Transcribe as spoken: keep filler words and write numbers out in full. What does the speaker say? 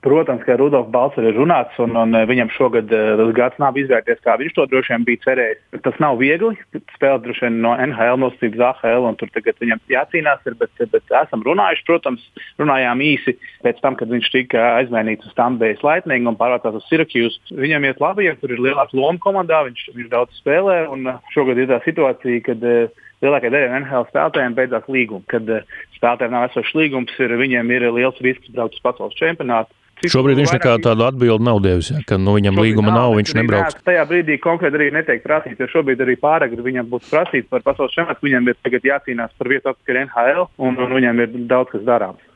Protams, ka Rudolfs Balts ir runāts, un, un viņam šogad tas gads nav izvērties, kā viņš to droši vien bija cerējis. Tas nav viegli, spēlēt droši vien no N H L nosacīt uz A H L, un tur tagad viņam jācīnās, ir, bet, bet esam runājuši, protams, runājām īsi pēc tam, kad viņš tika aizmainīts uz Tampa Bay Lightning un pārvācās uz Syracuse. Viņam iet labi, ja tur ir lielāka loma komandā, viņš, viņš daudz spēlē, un šogad ir tā situācija, kad lielākajai daļai N H L spēlētājiem beidzās līgums. Kad spēlētājiem nav esošs līgums, ir, viņiem ir liels risks braukt uz pasaules čempionātu. Šobrīd viņš nekādu tādu atbildi nav devis, ja, ka nu, viņam līguma nav, nav viņš nebrauks. Nē, tajā brīdī konkrēti arī netiek prasīts, jo šobrīd arī pāragri viņam būtu prasīts par pasaules čempionātu. Viņam ir tagad jācīnās par vietu atpakaļ N H L, un, un viņam ir daudz kas darāms.